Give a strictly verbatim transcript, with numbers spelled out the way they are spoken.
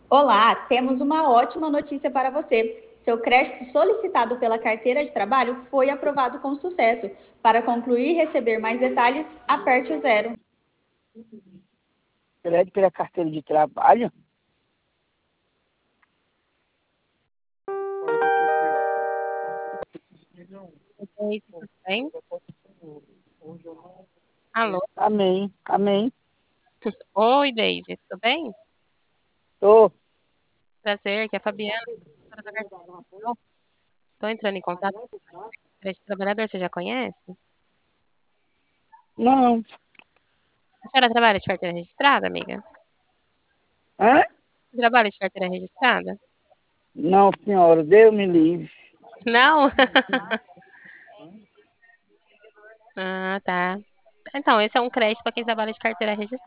Olá, temos uma ótima notícia para você. Seu crédito solicitado pela carteira de trabalho foi aprovado com sucesso. Para concluir e receber mais detalhes, aperte o zero. Crédito pela carteira de trabalho? Oi, tudo bem? Alô? Amém, amém. Oi, Daisy, tudo bem? Tô. Prazer, que é a Fabiana, professora da Carteira. Estou entrando em contato com o crédito trabalhador, você já conhece? Não. A senhora trabalha de carteira registrada, amiga? Hã? Você trabalha de carteira registrada? Não, senhora, Deus me livre. Não? Ah, tá. Então, esse é um crédito para quem trabalha de carteira registrada.